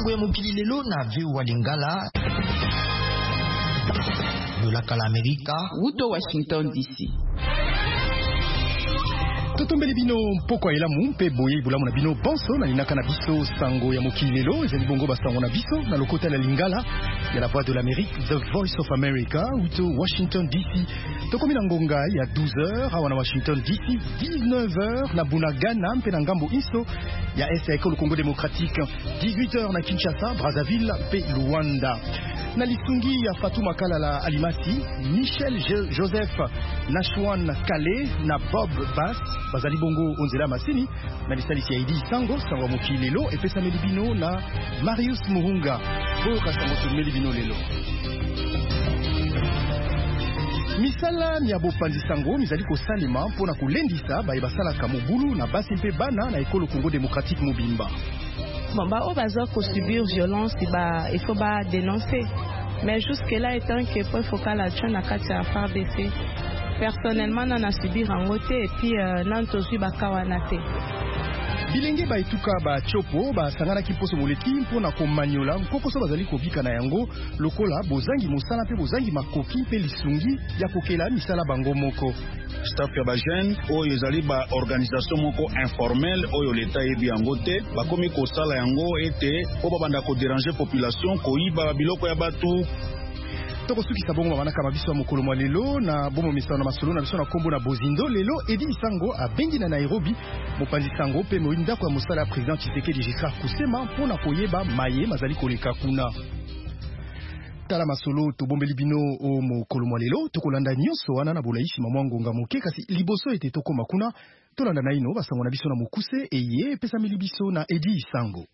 sango ya mokili lelo na VOA Lingala de la Amerika Uto Washington DC. Totombeli bino poko ya elamu mpe boye bulamu na bino bonso na linaka na biso sango ya mokili lelo ezali bongo basango na biso na lokota la Lingala ya la voix de l'Amérique, The Voice of America uto Washington DC. Tokomi na ngonga ya 12h awa na Washington DC, 19h na Bunagana mpe na ngambo inso ya SA Ekolo Congo Démocratique, 18h na Kinshasa, Brazzaville mpe Luanda. Na lisungi ya Fatuma Kalala Alimasi, Michel Joseph Nashwan Kale na Bob Bass bazali bongo onzela masini na lisalisi ya Idi Sango sango mokili lelo epesa melibino na Marius Muhunga bo kasango to melibino lelo. Misala miabo pandi sango mizali ko salima mpona kolendisa ba ebasala ka mobulu na basi mpe bana na Ekolo Congo Démocratique mobimba. Bon, au bazar qu'on subir violence, il faut dénoncer. Mais jusque-là, étant que pour focal à John à FARDC, personnellement, on a subi en côté et puis on a subi bakawanate. Bilenge ba etuka ba chopo ba sangana kiposo moleki mpona komanyola mkokoso bazali kobika na yango lokola bozangi mosala pe bozangi makoki pe lisungi ya kokela misala bango moko. Staff ya ba jeune oyo ezali ba organisation moko informel oyo leta yebi yango te bakomi kosala yango ete po babanda ko déranger population koyiba biloko ya batu. Toko suki sabongo mabanaka mabiso ya mokolo mwa lelo na bomo misano na masolo na biso na kombo na Bozindo lelo Edi Sango abengi na Nairobi mopanzi sango pe moinda kwa mosala ya président Tshisekedi Giscard Kusema mpona koyeba maye mazali koleka kuna. Tala masolo tobombeli bino o mokolo mwa lelo tokolanda nyonso wana na bolaishi mamwangonga moke kasi liboso ete tokoma kuna tolanda na ino basango na biso na mokuse eye pesa milibiso na Edi Sango.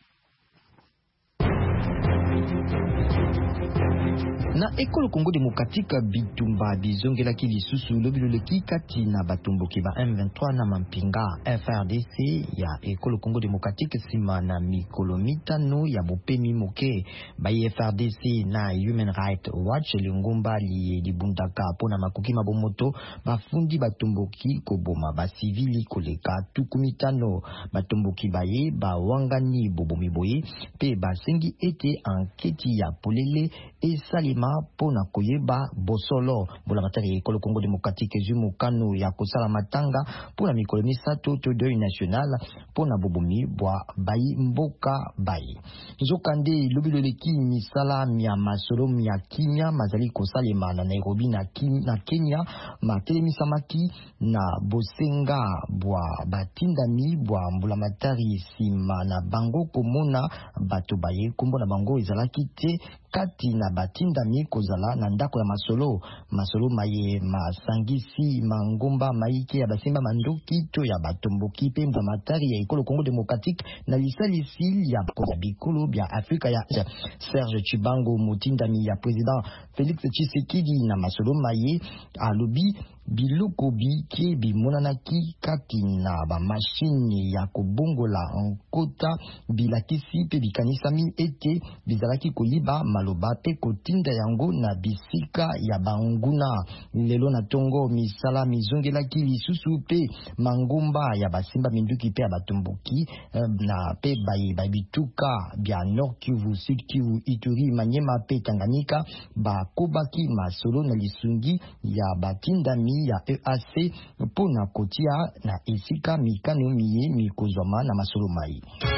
Na Ekolo Congo Démocratique bitumba bizongelaki lisusu lobiloleki kati na batumboki ba M23 na mampinga FRDC ya Ekolo Congo Démocratique sima na mikolo mitano ya bopemi moke ba FRDC na Human Rights Watch lingomba libundaka pona makoki mabomoto bafundi batumboki koboma ba civili koleka tukumitano batumboki baye ba wangani bobomi boye pe basengi ete anketi ya polele esalima pona koyeba bosolo bola matari Ekolo Congo Démocratique zumu kanu ya kosala matanga pona mikolo misato to deuil national pona bobomi bwa bayi mboka bayi nzokande lobiloleki misala mia masolo mia kimia mazali kosalema na Nairobi na Kenya matelemisamaki na bosenga bwa batindami bwa mbula matari sima na bango komona bato baye kombo na bango ezalaki te kati na batindami kozala na ndako ya masolo maye masangisi mangomba maike ya basimba mandoki to ya batomboki pe mbwa matari ya Ekolo Congo Démocratique na lisalisi ya bikolo bya Afrika ya Serge Chibango mutindami ya président Félix Tshisekedi na masolo maye alobi biloko biki bimonanaki kati na ba machine ya kobongola nkota bilakisi pe bikanisami ete bizalaki koyiba maloba pe kotinda yango na bisika ya banguna lelo na tongo misala mizongelaki lisusu pe mangomba ya basimba minduki pe abatomboki na pe bituka bya Nord Kivu, Sud Kivu, Ituri, Manyema pe Tanganyika bakobaki masolo na lisungi ya batindami ya EAC pona kotia na esika mikano miye mikozwama na masolo mai.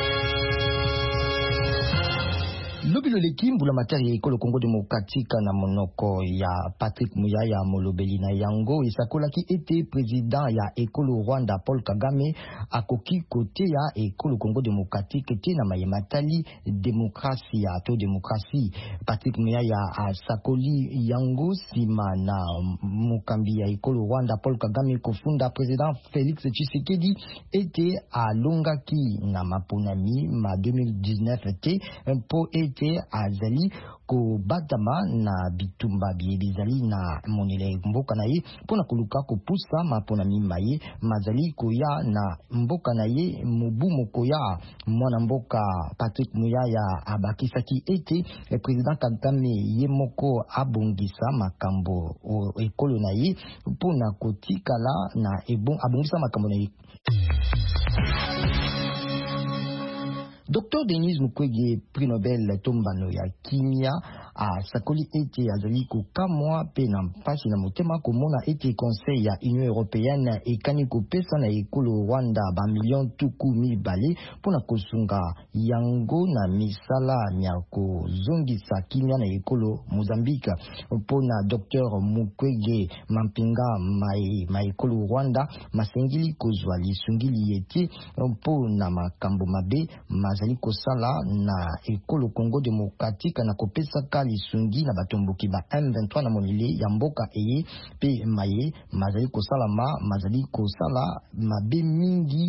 Lobiloleki mbula matari ya Ekolo Congo Démocratique na monoko ya Patrick Muyaya molobeli na yango esakolaki ete président ya Ekolo Rwanda Paul Kagame akoki kote ya Ekolo Congo Démocratique te na mayematali demokrasia to demokrasi. Patrick Muyaya asakoli yango sima na mukambi ya Ekolo Rwanda Paul Kagame kofunda président Félix Tshisekedi ete alongaki na maponami ma 2019 te po ete azali ko batama na bitumba bizali na monele mboka na ye pona koluka kopusa mapona mimaye mazali koya na mboka na ye mubumu koya mwana mboka Patrick Muyaya abakisaki ete président Kagame ye moko abongisa makambo ekolo na ye pona kotikala na abongisa makambo na ye. Dr Denis Mukwege, prix Nobel tombano ya kimia a sakoli ete azali kokamwa pe na mpasi na motema komona ete conseil ya Union européenne ekani kopesa na ekolo Rwanda ba million tuku mibale pona kosunga yango na misala nya kozongisa kimia na ekolo Mozambique. Pona Dr Mukwege mampinga ekolo Rwanda masengili kozwa lisungili yeti pona makambo mabe mazali kosala na ekolo Congo démocratique na kopesa lisungi na batomboki ba M23 na monile ya mboka eye pe maye mazali kosala mazali kosala mabe mingi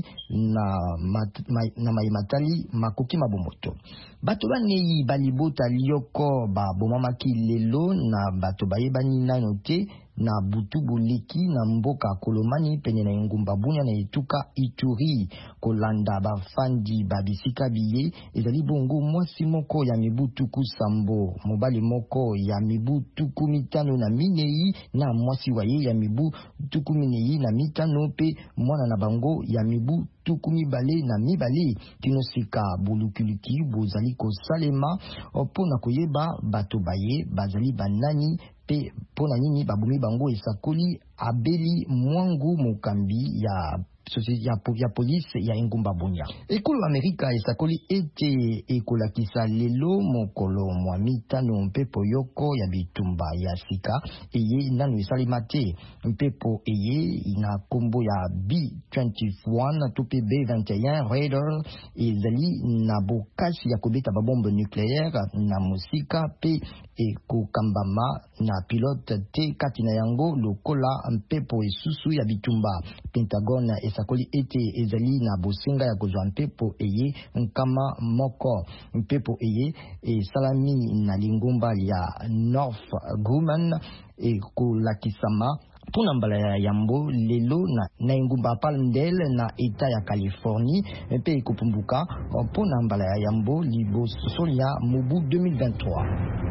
na matali makoki mabomoto. Bato banei balibota lioko ba bomamaki lelo na bato bayebani nano te na butu boleki na mboka Kolomani pene na ngumba bunya na etuka Ituri kolanda bafandi babisika biye ezali bongo mwasi moko ya mibutu kusambo mobali moko ya mibutu kumitano na minei na mwasi waye ya mibutu kuminei na mitano pe mwana na bango ya mibutu tukumi bale na mibale kinosika bulukiliki bozali kosalema pona koyeba bato baye bazali banani pe pona nini babumi bango esakoli abeli mwangu mokambi ya ya police ya Ngumba Bunya. Ekolo Amerika esakoli ete ekolakisa lelo mokolo mwa mitano mpepo yoko ya bitumba ya sika eye nanu esalema te. Mpepo eye ina kombo ya B-21 tope B-21 Raider ezali na bokasi ya kobeta babombe nucléaire na musika pe ekokambama na pilote te kati na yango lokola mpepo esusu ya bitumba. Pentagon esakoli ete ezali na bosenga ya kozwa mpepo eye nkama moko. Mpepo eye esalami na lingomba ya North Grumman ekolakisama pona mbala ya yambo lelo na ngumba Palmdale na eta ya Californie mpe ekopumbuka pona mbala ya yambo liboso ya mobu 2023.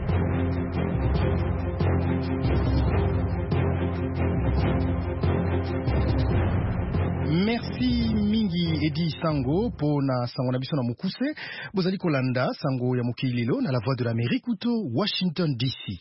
Merci mingi Edi Sango pona sango na biso na mukuse bozali kolanda sango ya mokililo na la voix de l'Amérique uto Washington DC.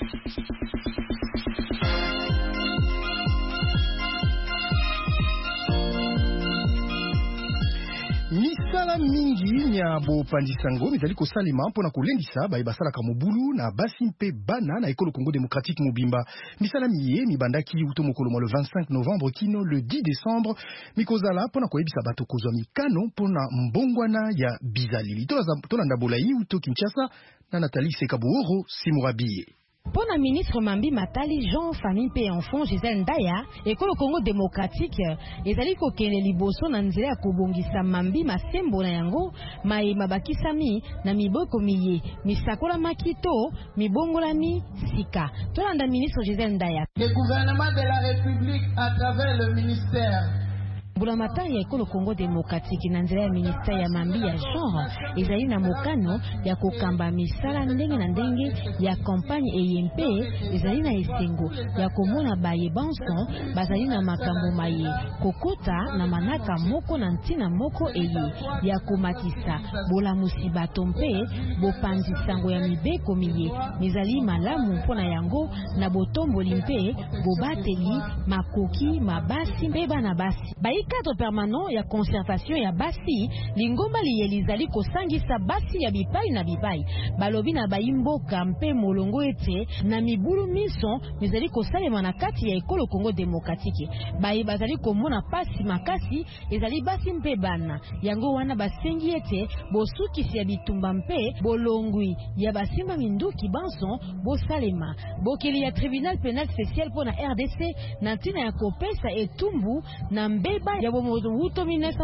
Misala mingi nya bo pandisango mizali kosalima mpona kolendisa bayebasalaka mobulu na basi mpe bana na ekolo Congo démocratique mobimba. Misala miye mibandaki uto mokolo le 25 novembre kino le 10 décembre mikozala mpona koyebisa bato kozwa mikano mpona mbongwana ya bizalili. Tolanda bolai uto Kinshasa na Nathalie Sekabuoro Simurabiye. Pona ministre Mambi Matali Jean Famille P enfant Gisèle Ndaya ekolo Congo démocratique ezali kokende liboso na nzela ya kobongisa Mambi masembo na yango mai mabakisami na miboko miye misakola makito mibongolami sika. Tolanda ministre Gisèle Ndaya. Le gouvernement de la République à travers le ministère Bulamata ya ekolo Congo démocratique na nzela ya ministère ya Mambi ya genre ezali na mokano ya kokamba misala ndenge na ndenge ya campagne EMP ezali na esengo ya komona baye banson bazali na makambo maye kokota na manaka moko na ntina moko eye ya komatisa bolamusi bato mpe bopanzi sango ya mibeko miye mizali malamu mpona yango na botomboli mpe bobateli makoki mabasi mpe bana basi bayi cadre permanent ya concertation ya basi lingomba liyelizali kosangisa basi ya bipai na bipai balobi na bayimboka mpe molongo ete na mibulu miso mizali kosalema na kati ya ekolo Congo démocratique bayi bazali komona pasi makasi ezali basi mpe bana yango wana basengi ete bosukisi ya bitumba mpe bolongwi ya basimba minduki banson bosalema bokeli ya tribunal pénal spécial pour na RDC na ntina ya kopesa etumbu na mbeba ya bomoto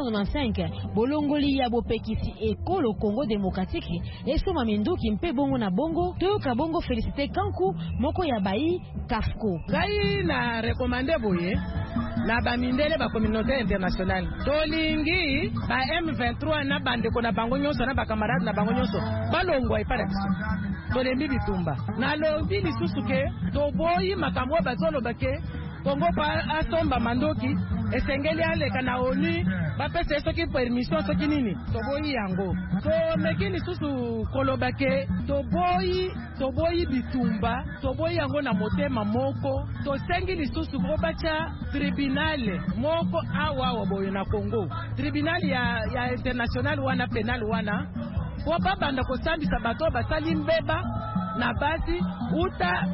1995 bolongoli ya bopekisi ekolo Congo démocratique esoma minduki mpe bongo na bongo toyoka bongo Félicité Kanku moko ya bayi Kafko kai na recommandé boye na ba mindele ba communauté internationale tolingi ba M23 na bandeko na bango nyonso na ba camarade na bango nyonso balongwa ipara biso tolembi bitumba na lobi lisusu ke toboyi makambo bazolo bake Kongo pa asomba mandoki esengeli aleka na ONU bapesa soki permission soki nini toboyi yango to mekini susu kolobake toboyi bitumba toboyi yango na motema moko tosengi lisusu kobacha tribunal moko awa boyo na Congo tribunal ya international wana penal wana po babanda kosambisa bato basali mbeba na basi uta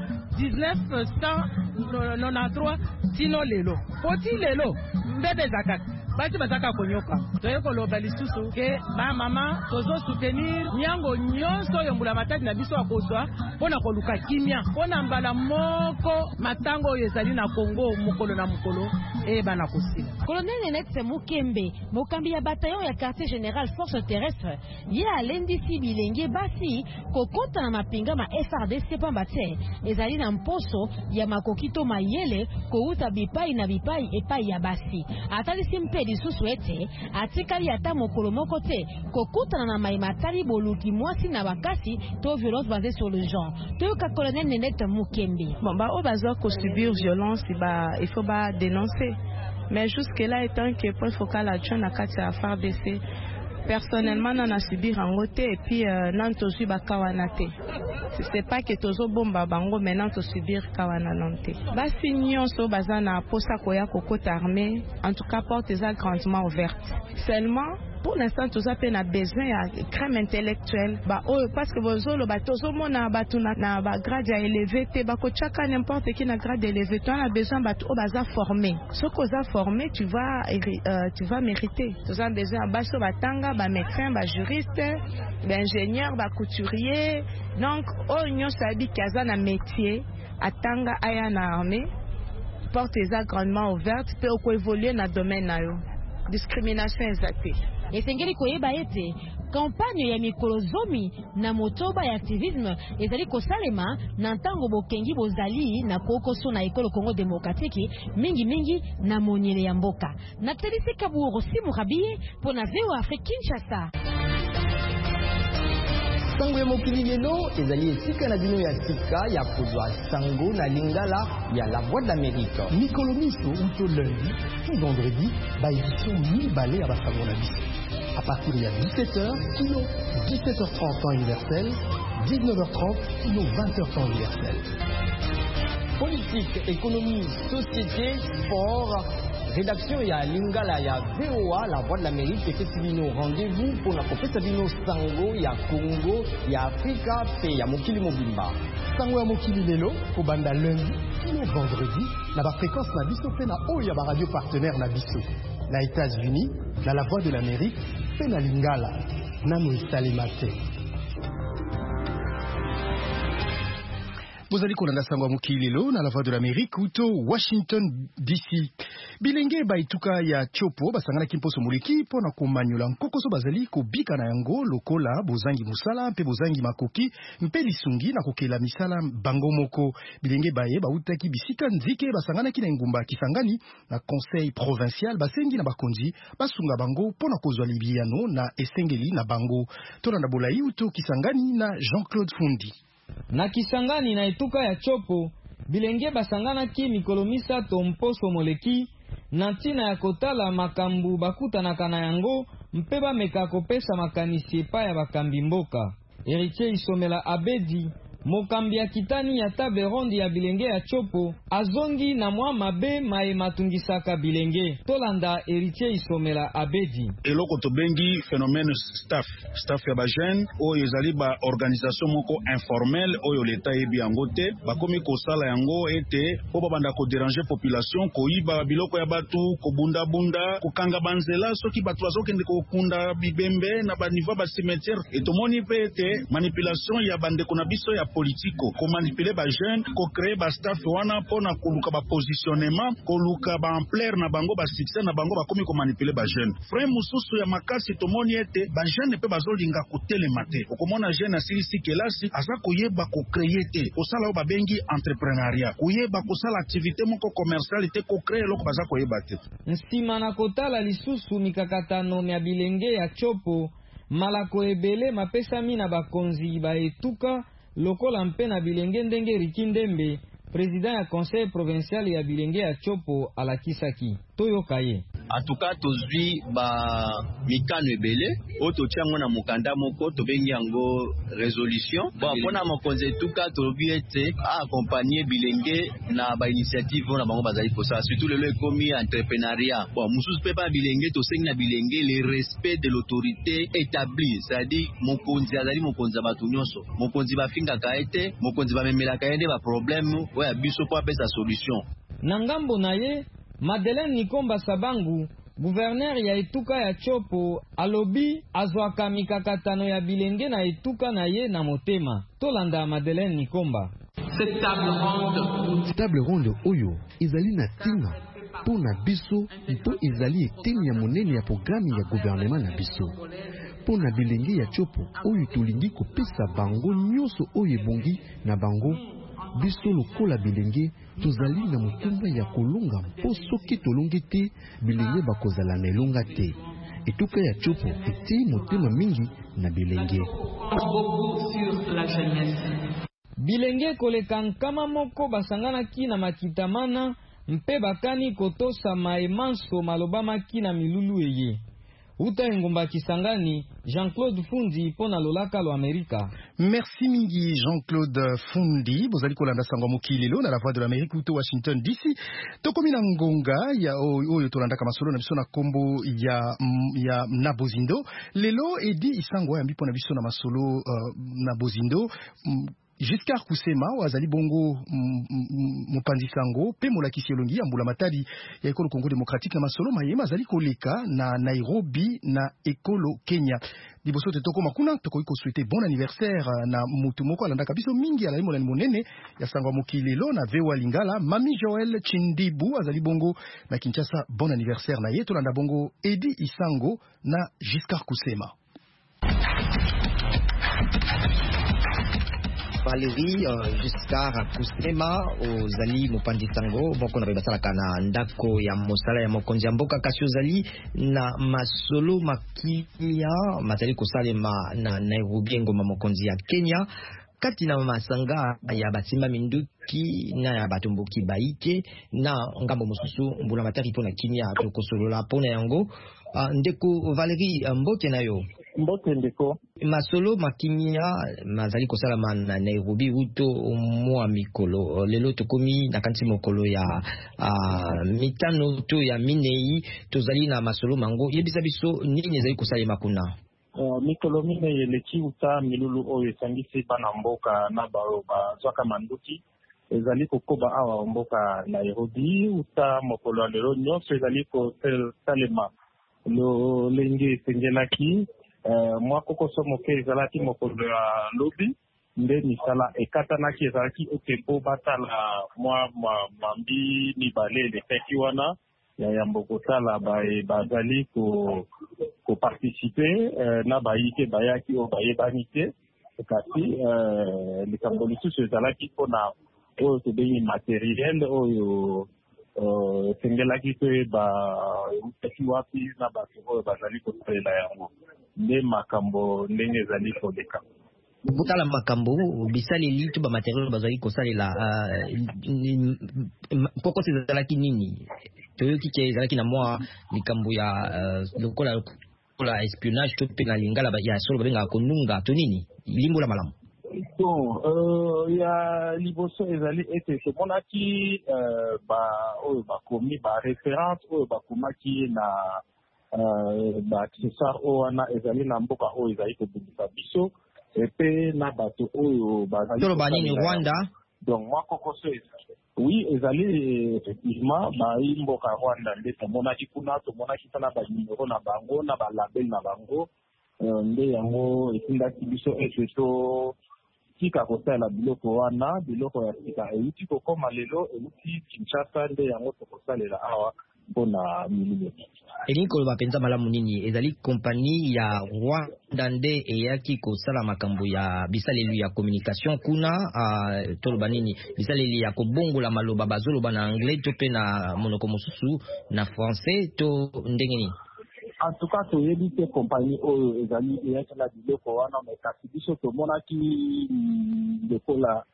1993 tino lelo poti lelo mbebe zakaka basi bazaka konyoka toye koloba lisusu ke ba mama tozo soutenir nyango nyonso yombula matadi na biso akozwa pona koluka kimia pona mbala moko matango ezali na Congo mukolo na mukolo bana kosila. Colonel Nenette Mukembe mokambi ya bataillon ya quartier général force terrestre ye alendisi bilenge basi kokota na mapinga ma FRDC pamba te ezali na mposo ya makokito mayele kouta bipai na bipai epai ya basi atalisi mpe lisusu ete atikali ata mokolo moko te kokutana na maimatali boluki mwasi na bakasi to violence basée sur le genre toyoka colonel Nenette Mukembe. Bon ba o bazwa ko subir violence il faut ba dénoncer. Mais jusque-là, étant que point focal adjoint à Katia FARDC, personnellement, on a subi rangoté et puis non tozu bakawanate. C'est pas que tozo bomba bango maintenant to subir kawananante. Basi nyonso bazana posa koya kokota armée, en tout cas porte est grandement ouverte. Seulement pour l'instant, tous a besoin de crème intellectuelle. Parce que vos autres, tous mona na grade élevé, te bako chaka n'importe qui na grade élevé. Tu as besoin de baza formé. Ce qu'on a formé, tu vas mériter. Tu as besoin de baso batanga, ba médecin, ba juriste, ba ingénieur, ba couturier. Donc, on sabi kaza na métier, atanga aya na armée. Porte est grandement ouverte, peut évoluer dans le domaine na yo. Discrimination exacte. Esengeli koyeba ete kampanye ya mikolo zomi na motoba ya activisme ezali kosalema na ntango bokengi bozali na kokoso na ekolo Congo Démocratique mingi na monyele ya mboka na telisi kaburo simu rabie pona VOA Afrique Kinshasa. Sango ya mokili lelo ezali esika na bino ya sika ya kozwa sango na lingala ya la Voix d'Amérique. Mikolo miso uto lundi tout vendredi ba édition mibale ya basango na biso. À partir de 17h, kilo 17h30 temps universel, 19h30, kilo 20h temps universel. Politique, économie, société, sport, rédaction ya lingala ya VOA, la Voix de l'Amérique, et que rendez-vous pour la professeur Sabino Sango ya Congo, ya Afrika, et ya Mokili Mobimba. Sango ya Mokili lelo, ko banda lundi, kilo vendredi, na ba fréquence na biso pe na oya ba radio partenaire na biso. Na États-Unis, na la Voix de l'Amérique, pe na lingala, nano isalimate. Bozali kolanda sango mokili lelo na la Voix de l'Amérique uto Washington DC. Bilenge baituka ya Chopo basangana kimposo muliki pona komanyola nkokoso bazali kobika na yango lokola bozangi musala mpe bozangi makoki mpe lisungi na kokela misala bango moko. Bilenge baye bautaki bisika nzike basangana kina ngumba Kisangani na conseil provincial basengi na bakonzi basunga bango pona kozwa libiano na esengeli na bango. Tolanda bolai uto Kisangani na Jean-Claude Fundi. Na Kisangani na etuka ya Chopo, bilenge basangana ki mikolo misato mposo moleki, na ntina ya kotala makambu bakutanaka na yango, mpe bameka kopesa makanisi epai ya bakambi mboka. Héritier Isomela Abedi, mokambi ya kitani ya table ronde ya bilenge ya Chopo, azongi na mwa mabe mae matungisaka bilenge. Tolanda Héritier Isomela Abedi. Eloko tobengi phénomène staff ya ba jeune oyo ezali ba organisation moko informelle oyo leta yebi yango te bakomi kosala yango ete po babanda ko déranger population koyiba biloko ya batu kobunda kokanga banzela soki batu bazokende kokunda bibembe na ba niveau ba cimetière etomoni pe ete manipulation ya bandeko na biso ya politiko ko manipuler ba jeune ko créer ba staff wana pona koluka ba positionnement koluka ba ampleur na bango ba succès na bango bakomi ko manipuler ba jeune frère mususu ya makasi tomoni ete ba jeune pe bazolinga kotelema te okomona jeune asilisi kelasi aza koyeba ko créer te osala o babengi entrepreneuriat koyeba kosala activité moko commerciale te ko créer loko baza koyeba te. Nsima na kotala lisusu mikakatano ya bilenge ya Chopo malako ebele mapesami na bakonzi ba etuka lokola mpe na bilenge ndenge Rikindembe président ya conseil provincial ya bilenge ya Chopo alakisaki. Toyokaye. En tout cas, tozwi ba mikano ebele oto tiango na mokanda moko tobengi yango résolution. Bon, pona mokonze tuka tobi ete accompagner bilenge na ba initiative na bango bazali kosa, surtout le ekomi entrepreneuriat. Bon, mususu pe ba bilenge to sengi na bilenge le respect de l'autorité établie, c'est-à-dire mokonzi azali mokonzi batu nyonso. Mokonzi ba finga ka ete, mokonzi ba memela ka ende ba problème oya biso po apesa solution. Nangambo naye Madeleine Nikomba Sabangu, gouverneur ya etuka ya Chopo, alobi azwaka mikakatano ya bilenge na etuka na ye na motema. Tolanda Madeleine Nikomba. Table ronde oyo ezali na tina po na biso mpo ezali eteni ya monene ya programme ya gouvernement na biso. Po na bilenge ya Chopo oyo tolingi kopesa bango nyonso oyo ebongi na bango. Biso lokola bilenge tozali na motumba ya kolonga mpo soki tolongi te bilenge bakozala na elonga te. Etuka ya Chopo eti motema mingi na bilenge. Bilenge koleka nkama moko basanganaki na makitamana mpe bakani kotosa maemanso malobamaki na milulu eye. Uta engumba Kisangani, Jean-Claude Fundi pona lolaka lo Amerika. Merci mingi Jean-Claude Fundi. Bozali kolanda sango mokilelo na la voix de l'Amérique uto Washington DC. Tokomi na ngonga ya oyo tolanda kamasolo na biso na kombo ya na Bozindo. Lelo edi isango ya mbipo na biso na masolo na Bozindo. Giscard Kusema wazali bongo mopanzi sango pe molakisi elongi ya mbula matadi ya ekolo Congo démocratique na masolo mayema azali koleka na Nairobi na ekolo Kenya. Liboso te toko makuna toko iko souhaiter bon anniversaire na mutu moko alandaka biso mingi ala molani monene ya sango mokilelo na Vewa Lingala. Mami Joël Chindibu azali bongo na Kinshasa, bon anniversaire na ye. Tolanda bongo Edi Isango na Giscard Kusema. Valérie Giscard Kusema ozali mopanzi sango moko na basalaka na ndako ya mosala ya mokonzi ya mboka kasi ozali na masolo makimia mazali kosalema na Nairobi ngoma mokonzi ya Kenya kati na masanga ya batima minduki na ya batumbuki baike na ngambo mosusu mbula matari pona kimia tokosolola pona yango. Ndeko Valérie mbote nayo mbote ndeko masolo makimia mazali kosalama na Nairobi uto mwa mikolo lelo tokomi na kanti mokolo ya mitano to ya minei tozali na masolo mango yebisa biso nini ezali kosalema kuna. Mikolo mine yeleki uta milulu oyo esangisi bana mboka na bao bazwaka manduki ezali kokoba awa mboka Nairobi uta mokolo lelo nyonso ezali kosalema lo lenge esengelaki mwako kosomo ke ezalaki mokolo ya lobi nde misala ekatanaki ezalaki otempo batala mwa mambi mibale elekaki wana ya yambo kotala bazali koparticipe na bayike bayaki oyo bayebani te kasi likambo lisusu ezalaki mpona oyo tobengi materiel oyo sengelaki pe eutaki wapi na bato oyo bazali kosalela yango nde makambo ndenge ezali koleka. Butala makambo bisaleli to ba materiel bazali kosalela poko ezalaki nini toyoki ke ezalaki na mwa likambo ya lokola espionnage to pe na lingala ya solo babenga konunga to nini limbola malamu. Bon, ya liboso ezali ete tomonaki oyo bakomi référence oyo bakomaki na accessoire oyo wana ezali na mboka oyo ezali kobundisa biso epe na bato oyo bazali toloba nini Rwanda. Donc mwako koso oui ezali effectivement bai mboka Rwanda nde tomonaki kuna tomonaki sana banimero na bango na balabel na bango nde yango etindaki biso ete to tika kosala biloko wana biloko ya sika euti kokoma lelo euti Kinshasa nde yango tokosalela awa mpona milimo. Elingi koloba penza malamu nini ezali kompani ya Rwanda nde eyaki kosala makambo ya bisaleli ya communication kuna toloba nini bisaleli ya kobongola maloba bazoloba na anglais to pe na monoko mosusu na français to ndenge nini. En tout cas toyebi te kompani oyo ezali eyaki na biloko wana me kasi biso tomonaki lokola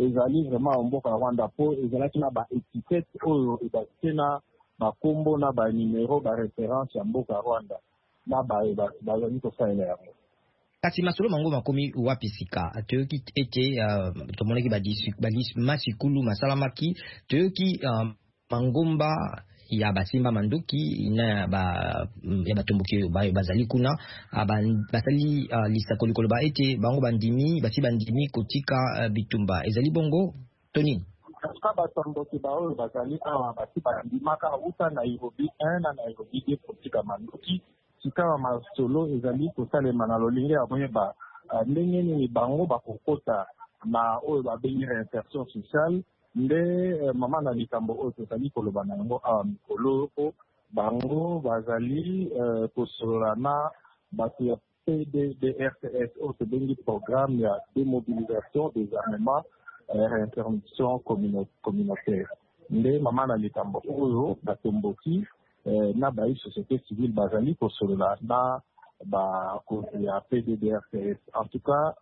ezali vraiment mboka ya Rwanda po ezalaki na ba étiquette oyo ebakite na bakombo na ba numéro ba référence ya mboka Rwanda na bazali kosalela yango. Kasi masolo mango makomi wapi sika toyoki ete tomonaki masikulu masalamaki toyoki mangomba ya basimba mandoki na ya batomboki bazali kuna basali lisakoli koloba ete bango bandimi kotika bitumba ezali bongo Tony. Katika batomboki baoyo bazali awa basi bandimaka uta na Nairobi 1 na Nairobi 2 kotika mandoki sika masolo ezali kosalema na lolinge ya boyeba ndenge nini bango bakokota na oyo babengi réinsertion sociale nde mama na likambo oyo tozali koloba na yango awa mikolo po bango bazali kosolola na bato ya PDDRCS oyo tobengi programme ya démobilisation des armements réinsertion communautaire nde mama na likambo oyo batomboki na bayi société civile bazali kosolola na bakonzi ya PDDRCS. En tout cas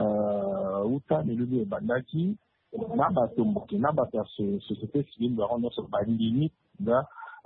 uta milulu ebandaki na batomboki na bato ya société civile bango nyonso bandimi nga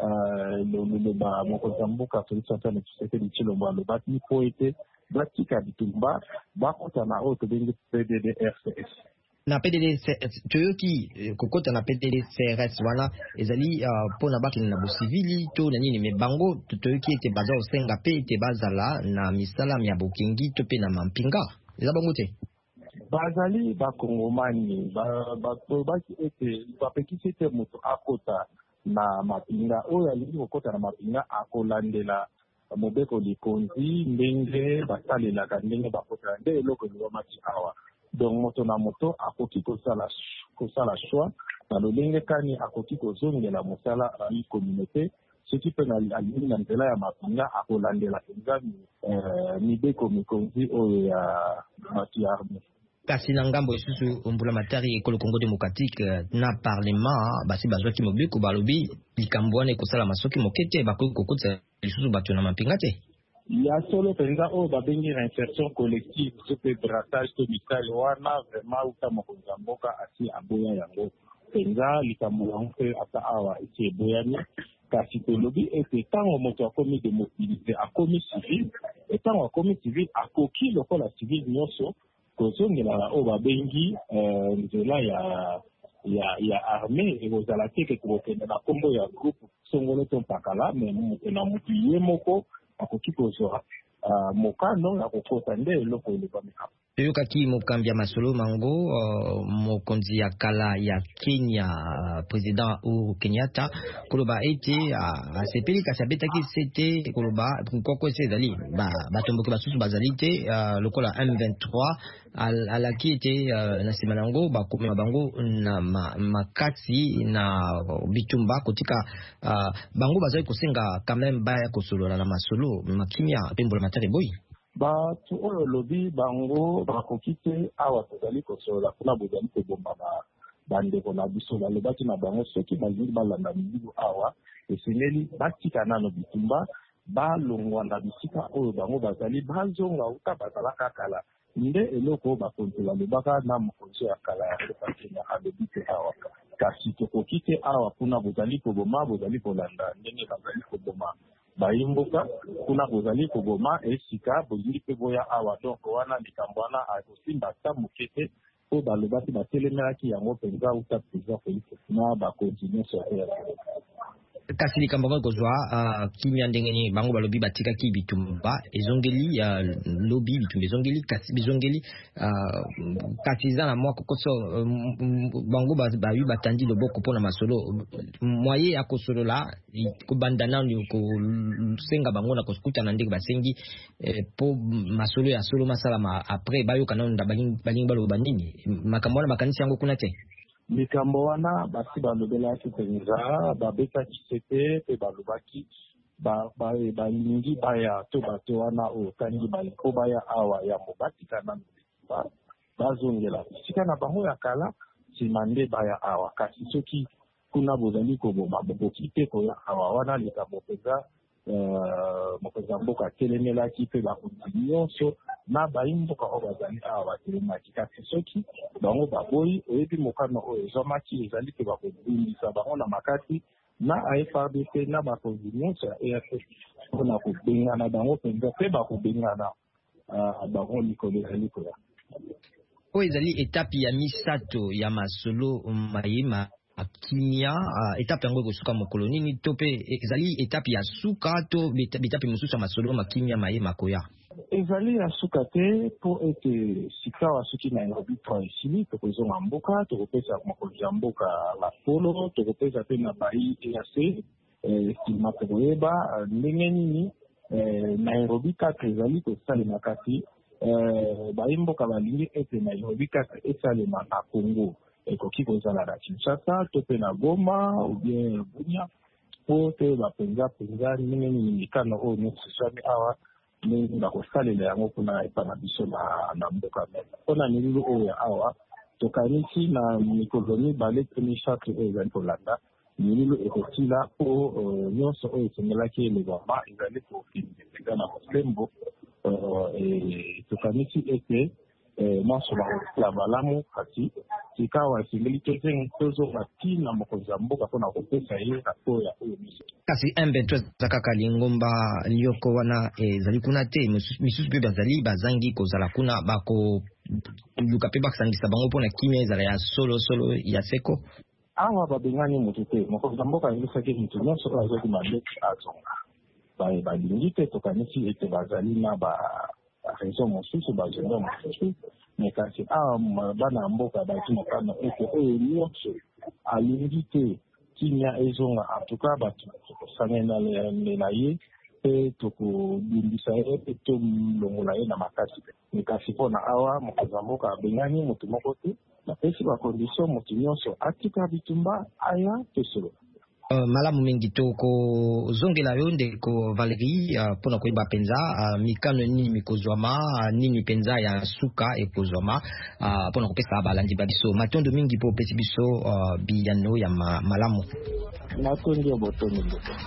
loloba mokonzi ya mboka Félix Antoine Tshisekedi Tshilombo alobaki po ete batika bitumba bakota na oyo tobengi PDDRCS. Na PDDRCS toyoki kokota na PDDRCS wana ezali pona baki na bo civili to na nini me bango toyoki ete baza osenga pe ete bazala na misala ya bokengi to pe na mampinga eza bango te bazali bakongomani bato baki ete bapekisi ete moto akota na mapinga oyo alingi kokota na mapinga akolandela mobeko likonzi ndenge basalelaka ndenge bakota nde eloko elobamaki awa. Donc moto na moto akoki kosala choix na lolenge kani akoki kozongela mosala ya communauté soki mpe alingi na nzela ya mapinga akolandela penza mibeko mikonzi oyo ya bato ya arme. Kasi na ngambo isusu mbula matari ekolo Congo démocratique na parlement basi bazwaki mobeko balobi likambo wana ekosala masoki mokete bakoki kokotisa lisusu bato na mapinga te. Ya solo penza oyo babengi réinsertion collective sope brassage to misali wana vraiment uta mokonzi ya mboka asi aboya yango penza likambo yango mpe ata awa esi eboyami kasi tolobi ete ntango moto akomi démobilisé akomi civil ntango akomi civil akoki lokola civil nyonso kozongela oyo babengi nzela ya armée ekozala te ke kokende na kombo ya groupe songolo to mpakala me moto na motu ye moko akoki kozwa mokano ya kokota nde eloko elobami awa. Toyokaki mokambi ya masolo mango mokonzi ya kala ya Kenya président Uhuru Kenyatta koloba ete asepeli kasi abetaki sete koloba koko ese ezali batomboki basusu bazali te lokola M23 alaki ete na nsima nango bakomema bango na makasi na bitumba kotika bango bazali kosenga quand même baya kosolola na masolo makimia pembola matari boyi. Bato oyo lobi bango bakoki te awa tozali kosolola kuna bozali kobomba bandeko na biso balobaki na bango soki balingi balanda mizigo awa esengeli batika nano bitumba balongwa na bisika oyo bango bazali bazonga uta bazalaka kala nde eloko oyo bakonzi balobaka na mokonzi ya kala ya mboka Kenya alobi te awa kasi tokoki te awa kuna bozali koboma bozali kolanda ndenge bazali koboma bayimboka kuna bozali koboma esika bozili mpe boya awa donc wana likambo wana akosimba ata moke te po balobaki batelemelaki yango mpenza uta président Félix na bakonzi nyonso ya kasi likambo ngo kozwa kimia ndenge ni bango balobi batikaki bitumba ezongeli lobi bitumba ezongeli kasi bizongeli kasi za na mwa kokoso bango bayu batandi loboko pona masolo moye ya kosolola kubandana ni ko senga bango na kosukuta na ndenge basengi po masolo ya solo masala après bayo kana nda balingi baloba nini makambo na makanisi yango kuna te. Likambo wana basi balobelaki penza babetaki sete pe balobaki balingi baya to bato wana oyo kangi baliko baya awa ya mobatika na bazongela sika na bango ya kala nsima nde baya awa kasi soki kuna bozali koboma bokoki te koya awa wana likambo penza mokonzi ya mboka atelemelaki mpe bakonzi nyonso na baimboka oyo bazali awa batelemaki kasi soki bango baboyi oyebi mokano oyo ezwamaki ezali ke bakobundisa bango na makati na AFRDC na bakonzi nyonso ya EAC mpona kobengana bango mpenza mpe bakobengana bango likolo ezali koya. Oyo ezali etape ya misato ya masolo mayema kimia etape yango ekosuka mokolo nini to mpe ezali etape ya suka to betape mosusu ya masolo makimia mayema koya? Ezali ya suka te po ete sikawa soki Nairobi to esili tokozonga mboka tokopesa mokonzi ya mboka la polo tokopesa mpe na bai EAC estima tokoyeba ndenge nini Nairobi 4 ezali kosalema kasi baimboka balingi ete Nairobi 4 esalema na Congo ekoki kozala na Kinshasa to mpe na Goma ou bien Bunia po te bapenza ndenge nini mikano oyo nyonso eswami awa ndenge bakosalela yango mpona epa na biso na mboka mene mpona milulu oyo ya awa tokanisi na mikolo mibale to misato oyo ezali kolanda milulu ekotila po nyonso oyo esengelaki elebama ezali kokende mpenza na mosembo tokanisi ete nyonso bakosala malamu kasi sikawa esengeli tozonga ntina mokonzi ya mboka mpona kopesa ye raporo ya oyo miso. Kasi M23 eza kaka lingomba lioko wana ezali kuna te misusu mpe bazangi kozala kuna bakoluka mpe bakosangisa bango mpona kimia ezala ya solo ya seko? Awa babengani motu te mokonzi ya mboka ayelisaki motu nyonso oyo azwaki mandeti azonga balingi te tokanisi ete bazali na raison mosusu bazonga mosusu me kasi awa bana ya mboka bati mokano ete oyo nyonso alingi te kimia ezonga antuka bato tokosangana na ye mpe tokobundisa ye mpe tomlongola ye na makasi me kasi mpona awa mokonzi ya mboka abengani motu moko te bapesi bakondisio motu nyonso atika bitumba aya tosolo. Malamu mingi tokozongela yo ndeko Valerie mpona koyeba mpenza mikano nini mikozwama nini mpenza ya suka ekozwama mpona kopesa balandi ba biso matondo mingi mpo opesi biso biyano ya malamu. Matondi ya botondo.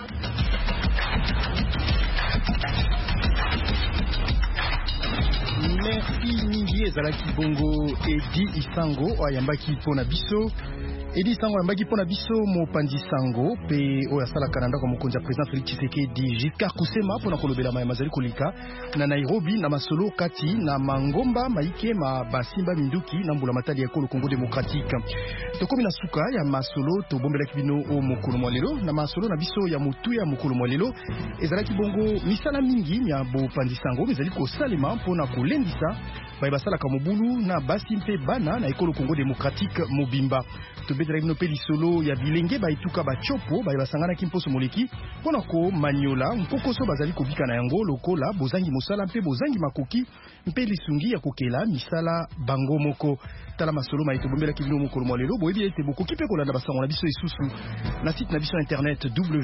Merci mingi ezalaki bongo Edi Isango ayambaki mpona biso. Edi Sango ambaki pona biso mopanzi sango pe oya sala kananda kwa mokonzi ya president Félix Tshisekedi Giscard Kusema pona kolobela mazali kolika na Nairobi na masolo kati na mangomba maike ma basimba minduki na mbula matali ya Ekolo Congo Démocratique. Tokomi na suka ya masolo to bombela kibino o mokolo mwalelo na masolo na biso ya mutu ya mokolo mwalelo ezalaki bongo misala mingi ya bopanzi sango ezali ko salema pona kolendisa ba basala ka mobulu na basimpe bana na Ekolo Congo Démocratique mobimba. Tobedra ibno peli solo ya bilenge ba ituka ba chopo ba basangana kimposo moleki pona ko maniola mpokoso bazali kobika na yango lokola bozangi mosala mpe bozangi makoki mpe lisungi ya kokela misala bango moko tala masolo maito bombela kibino mokolo mwalelo boyebi ete bokoki pe kolanda basango na biso isusu na site na biso internet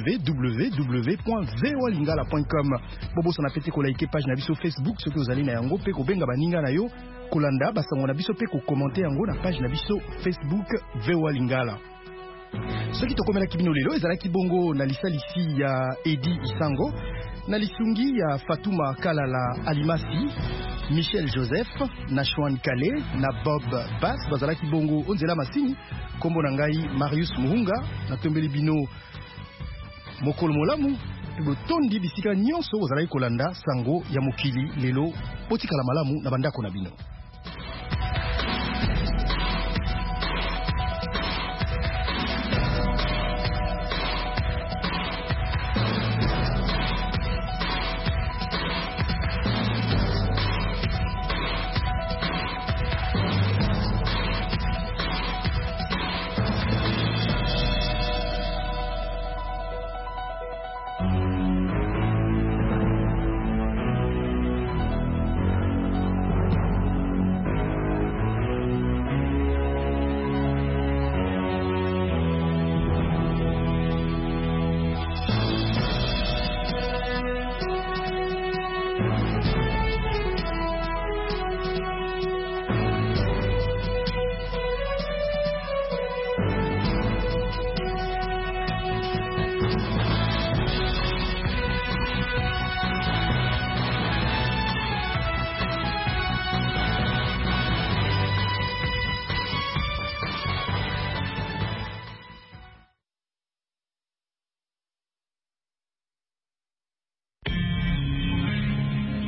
www.voalingala.com boboso na pete ko like page na biso Facebook soki ozali na yango pe ko benga baninga na yo kolanda basango na biso pe ko commenter yango na page na biso Facebook VOA Lingala. Soki tokomela kibino lelo ezalaki bongo na lisalisi ya Edi Isango na lisungi ya Fatuma Kalala Alimasi, Michel Joseph, na Chouan Kale, na Bob Bass bazalaki bongo onzela masini kombo na ngai Marius Muhunga na tombeli bino mokolo molamu botondi bisika nyonso ozalaki kolanda sango ya mokili lelo botikala malamu na bandako na bino.